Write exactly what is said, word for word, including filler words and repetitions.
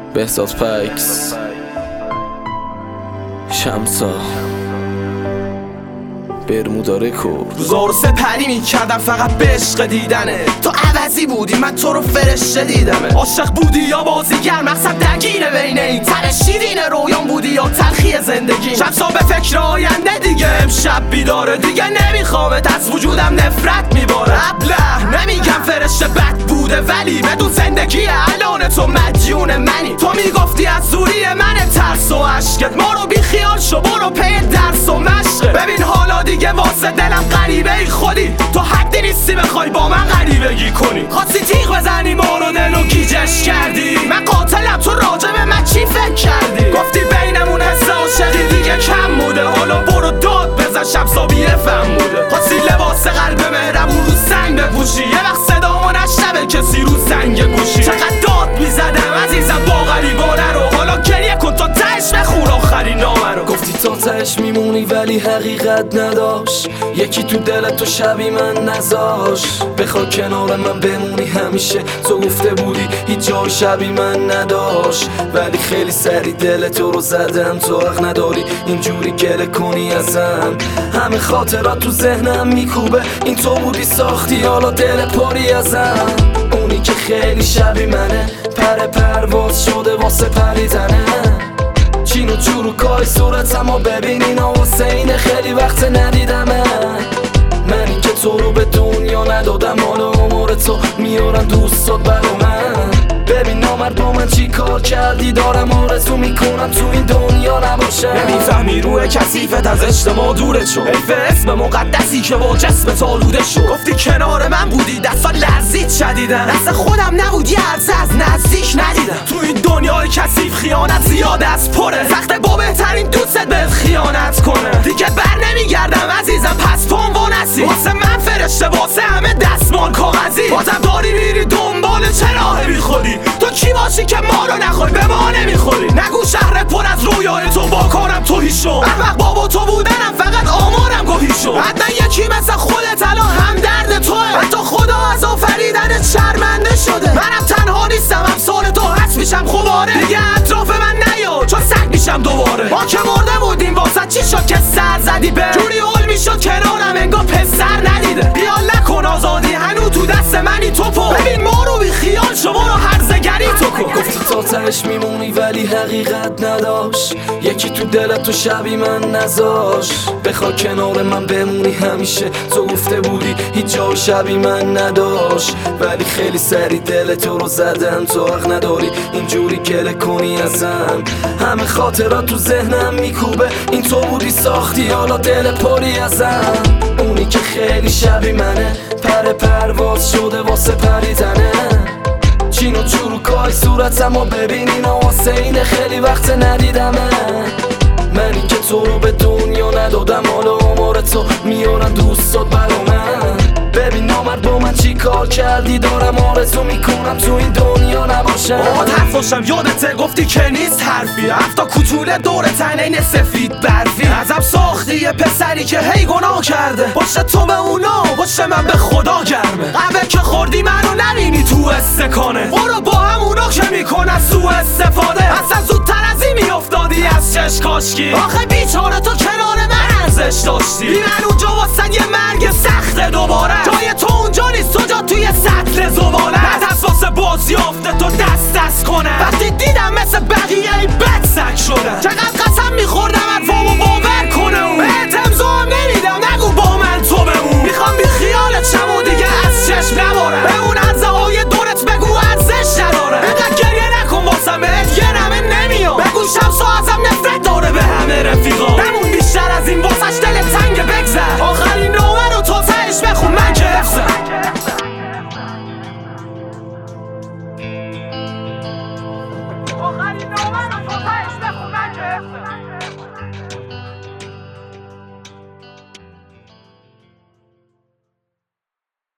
بهزاد پکس شمسا برمودا رکورد. روزا رو سپری میکردم فقط به عشق دیدنه، تو عوضی بودی من تو رو فرشته دیدمه. عاشق بودی یا بازیگر، مقصد درگیره بین این ترشیدین رویان بودی یا تلخی زندگی. شمسا به فکر آینده دیگه امشب بیداره، دیگه نمیخوامت از وجودم نفرت میباره. ابله نمیگم فرشته بد بوده، ولی بدون زندگی الان تو مدیون منی. تو میگفتی از زوری من ترس و عشقت، ما رو بی خیال شو برو پی درس و مشقه. ببین حالا دیگه واسه دلم غریبه ای خودی، تو حدی نیستی بخوای با من غریبگی کنی. خواستی تیغ بزنی ما رو دل و گیجش کردی، من قاتلم تو راجع به من چی فکر کردی؟ گفتی بینمون حس عاشقی دیگه کم بوده، حالا برو داد بزن شمسا بیفهم بوده. خواستی لباس قلب مهربون رو سنگ بپوشی، یه وقت صدامو نشنوه کسی رو سنگ گوشی. چقدر داد میزدم عزیزم با غریبانه رو، حالا گریه کن تا تهش بخون آخرین نامه رو. گفتی تا تهش میمونی ولی حقیقت نداشت، یکی تو دلت تو شبی من نذاش. بخوا کنار من بمونی همیشه، تو گفته بودی هیچ جای شبی من نداشت، ولی خیلی سری دل تو رو زدم. تو حق نداری اینجوری گله کنی ازم، همه خاطرات تو ذهنم میکوبه، این تو بودی ساختی حالا دل پاری ازم. اونی که خیلی شبی منه، پر پرواز شده واسه پریدنه. چین و چروکای صورتمو ببین اینا واسه اینه، خیلی وقت ندیدمه. منی که تو رو به دنیا ندادم، حالا عمر تو میارم دوستات برا من. ببین نامرد با من چی کار کردی، دارم آرزو میکنم تو این دنیا نباشم. نمیفهمی روح کثیفت از اجتماع دورت شد، حیف اسم مقدسی که با جسمت آلوده شد. گفتی کنار من بودی دستا لرزید شدیدن، دست خودم نبودی عرض از نزدیک ندیدم. تو این دنیای کثیف خیانت زیاد از پره، سخته با بهترین دوستت بهت خیانت کنه. دیگه بر نمیگردم عزیزم پس پام و نسی، واسه من فرشته واسه همه دستمال کاغذی. بازم داری میری دنبال چه راه بی خودی، تو کی باشی که ما رو نخوری به ما نمیخوری. نگو شهر پر از رویای تو با کارم توهی شو، احمق بابا تو بودنم فقط آمارم گاهی شو. حتما یکی مثل خودت الان همدرد توه، حتی خدا از آفریدنت شرمنده شده. منم تنها نیستم، امثال تو هست میشم خوباره، دیگه اطراف من نیا چون سگ میشم دوباره. ما که مرده بودیم واسه چی شد که سر زدی به جوری اول میشد کنارم انگار پسر ندیده. بیال نکن آزادی هنو تو دست منی توپو، ببین ما رو بی خیال شو برو هرزگری تو کن. گفتی تا تهش میمونی ولی حقیقت نداشت، یکی تو دلت تو شبی من نذاش. بخوا کنار من بمونی همیشه، تو گفته بودی هیچ جای شبی من نداشت، ولی خیلی سری دل تو رو زدم. تو حق نداری اینجوری گله کنی ازم، همه خاطرات تو ذهنم میکوبه، این تو بودی ساختی حالا دل پاری ازم. اونی که خیلی شبی منه، پر پرواز شده واسه پریدنه. چین و چروکای صورتمو ببین اینا واسه اینه، خیلی وقت ندیدمه. منی که تو رو به دنیا ندادم، حالا عمر تو میارم دوستات برا من. ببین نامرد با من چی کار کردی، دارم آرزو میکنم تو این دنیا نباشم. باهات حرف باشم یادته گفتی که نیست حرفی، هفتا کوتوله دور تنین سفید برفی. ازم ساختی یه پسری که هی گناه کرده، باشه تو به اونا باشه من به خدا گرمه. قهوه که خوردی منو نبینی تو استکانه، برو با هم اونا که میکنن سوء استفاده. اصلا زودتر از این میافتادی از چش کاشکی، آخه بیچاره تو کنار من ارزش داشتی. بی من اونجا واسه یه مرگ سخت دوباره، جای تو اونجا نیست تو جا توی سطل زباله. نترس واسه بازیافته تو دست دست کنه، وقتی دیدم مثل بقیه این بد سگ شده. چقدر